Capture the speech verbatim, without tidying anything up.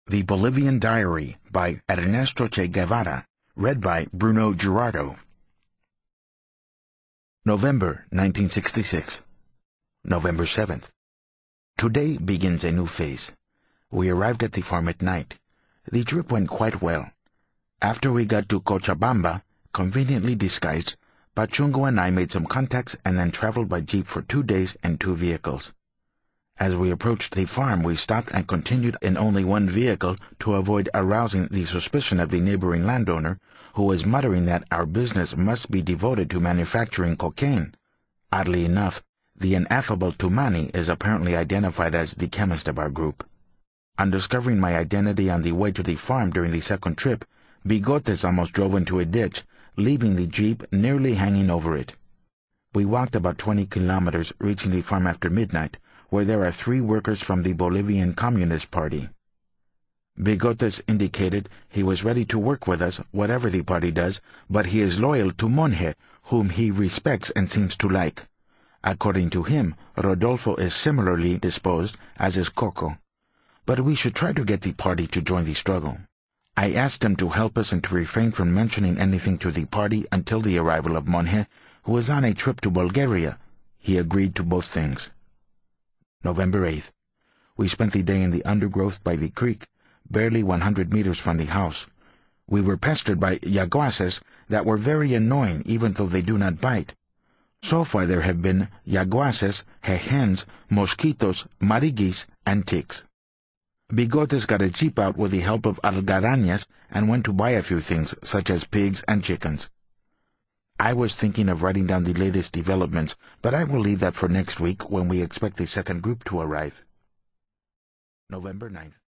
The Bolivian Diary by Ernesto Che Guevara, read by Bruno Girardo. November nineteen sixty-six. November seventh. Today begins a new phase. We arrived at the farm at night. The trip went quite well. After we got to Cochabamba, conveniently disguised, Pachungo and I made some contacts and then traveled by jeep for two days in two vehicles. As we approached the farm, we stopped and continued in only one vehicle to avoid arousing the suspicion of the neighboring landowner, who was muttering that our business must be devoted to manufacturing cocaine. Oddly enough, the ineffable Tumani is apparently identified as the chemist of our group. On discovering my identity on the way to the farm during the second trip, Bigotes almost drove into a ditch, leaving the jeep nearly hanging over it. We walked about twenty kilometers, reaching the farm after midnight, where there are three workers from the Bolivian Communist Party. Bigotes indicated he was ready to work with us, whatever the party does, but he is loyal to Monje, whom he respects and seems to like. According to him, Rodolfo is similarly disposed, as is Coco. But we should try to get the party to join the struggle. I asked him to help us and to refrain from mentioning anything to the party until the arrival of Monje, who is on a trip to Bulgaria. He agreed to both things. November eighth. We spent the day in the undergrowth by the creek, barely one hundred meters from the house. We were pestered by yaguases that were very annoying even though they do not bite. So far there have been yaguases, jejens, mosquitos, mariguis, and ticks. Bigotes got a jeep out with the help of algarañas and went to buy a few things, such as pigs and chickens. I was thinking of writing down the latest developments, but I will leave that for next week when we expect the second group to arrive. November ninth.